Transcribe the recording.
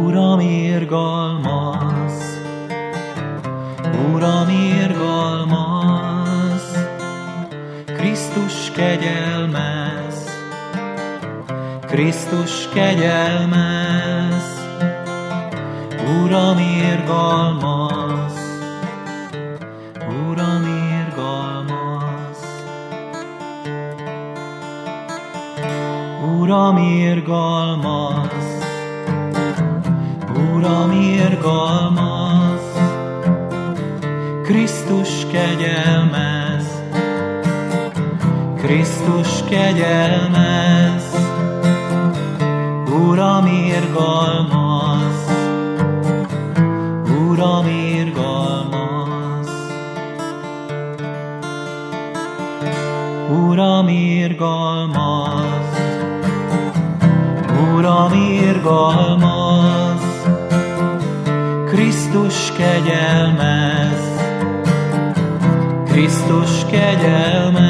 Uram, irgalmaz, Uram, irgalmaz, Krisztus kegyelmez, Krisztus kegyelmez, Uram, irgalmaz, Uram, irgalmaz. Uram, irgalmaz, Uram, irgalmaz, Krisztus kegyelmez, Krisztus kegyelmez, Uram, irgalmaz, Uram, irgalmaz. Uram, irgalmaz, Uram, irgalmaz, Krisztus kegyelmez, Krisztus kegyelmez,